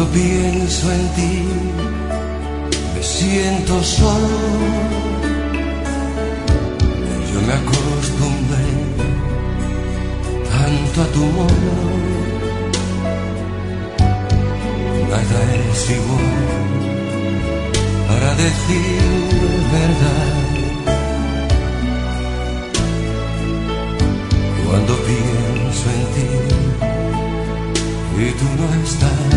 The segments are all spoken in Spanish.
Cuando pienso en ti, me siento solo. Yo me acostumbré tanto a tu modo. Nada es igual, para decir verdad. Cuando pienso en ti y tú no estás,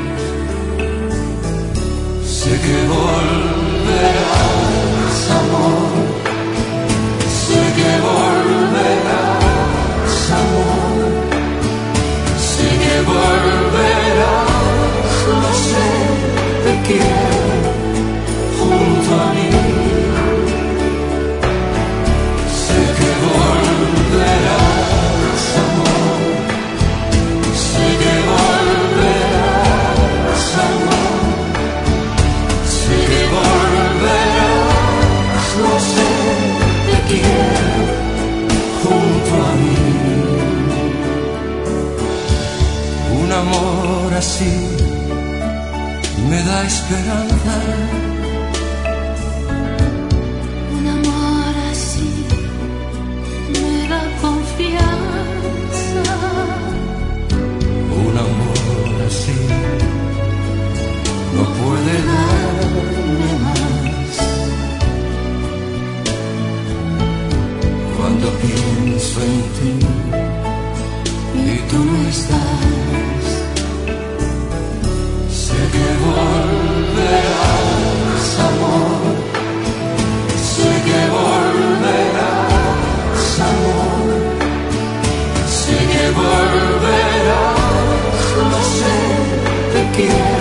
sé que volverás, amor. Sé que volverás, amor. Sé que volverás, lo sé, te quiero junto a mí. Sé que volverás, amor. Sé que volverás, amor. Sé que volverás, lo sé, te quiero junto a mí. Un amor así me da esperanza. Un amor así me da confianza. Un amor así no puede darme más. Cuando pienso en ti y tú no estás, sé que volverás, amor. Sé que volverás, amor. Sé que volverás, lo sé, te quiero